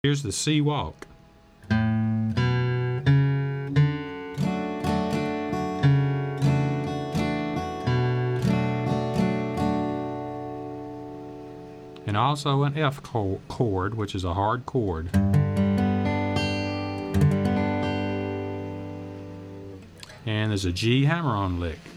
Here's the C walk. And also an F chord, which is a hard chord. And there's a G hammer-on lick.